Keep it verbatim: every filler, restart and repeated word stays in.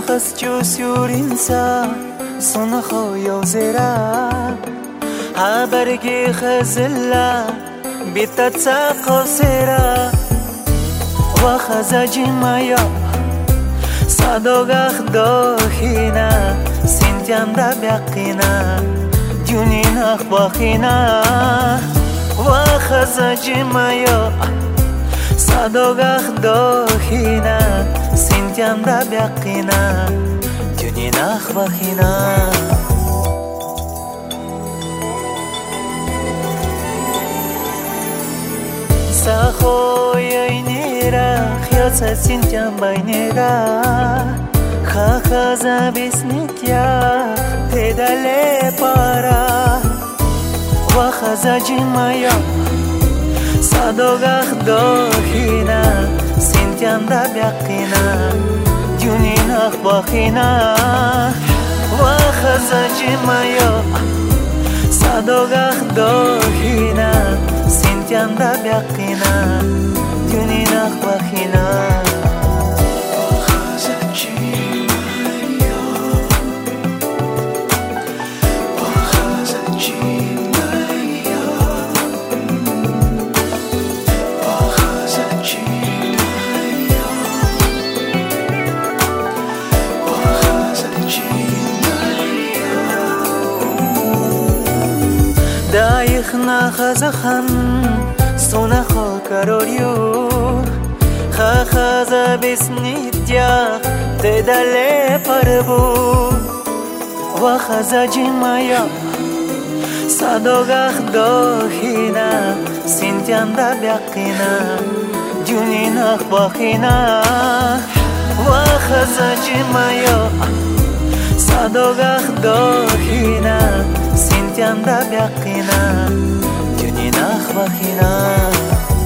خسجوسيورينسا صنخو زرا هبرجي خزلا بتتسا قصيرا وخزاجي مايا صدوغخ دوخينا سنتيان دا بيقينا جونين أخباخينا وخزاجي مايا صدوغخ دوخينا سنتيان دا بيقينا جونين أخباخينا Sahoy nera khiyasa sintyam baynera kha khaza bisnitya pedale para wa khaza jimaya sadogakh dokhina sintyam da baqina junin akhbakhina wa khaza jimaya sadogakh dokhina سنتيان دا بيقينا جونين أخباخينا دايخنا خزخن سونا خو كاروريو خا خزا بسنيتيا تدالي پربو وخزا جيمايا صدوغخ دوخينا سنتيان دا بيقينا جونين أخباخينا وخزا جيمايا صدوغخ دوخينا سنتيان دا بيقينا جونين أخباخينا